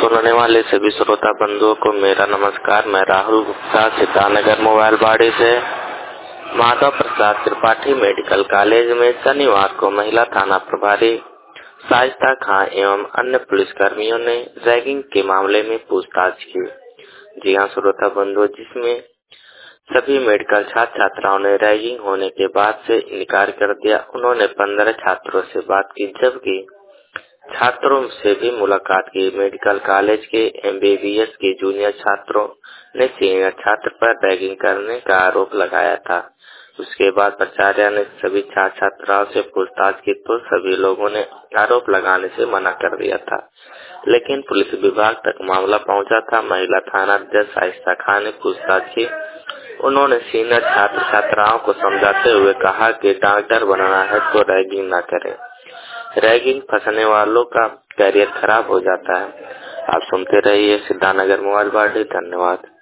सुनने वाले सभी श्रोता बंधुओं को मेरा नमस्कार। मैं राहुल गुप्ता सीतानगर मोबाइल बाड़ी से। माधव प्रसाद त्रिपाठी मेडिकल कॉलेज में शनिवार को महिला थाना प्रभारी शाइस्ता खां एवं अन्य पुलिसकर्मियों ने रैगिंग के मामले में पूछताछ की। जी हाँ श्रोता बंधुओं, जिसमें सभी मेडिकल छात्र छात्राओं ने रैगिंग होने के बाद से इनकार कर दिया। उन्होंने 15 छात्रों से बात की, जबकि छात्रों से भी मुलाकात की। मेडिकल कॉलेज के MBBS के जूनियर छात्रों ने सीनियर छात्र पर रैगिंग करने का आरोप लगाया था। उसके बाद प्राचार्य ने सभी छात्र छात्राओं से पूछताछ की तो सभी लोगों ने आरोप लगाने से मना कर दिया था, लेकिन पुलिस विभाग तक मामला पहुंचा था। महिला थाना अध्यक्ष शाइस्ता खां ने पूछताछ की। उन्होंने सीनियर छात्र छात्राओं को समझाते हुए कहा कि डॉक्टर बनना है तो रैगिंग न करें। रैगिंग फंसने वालों का करियर खराब हो जाता है। आप सुनते रहिए सीतानगर मोबाइल बाड़ी। धन्यवाद।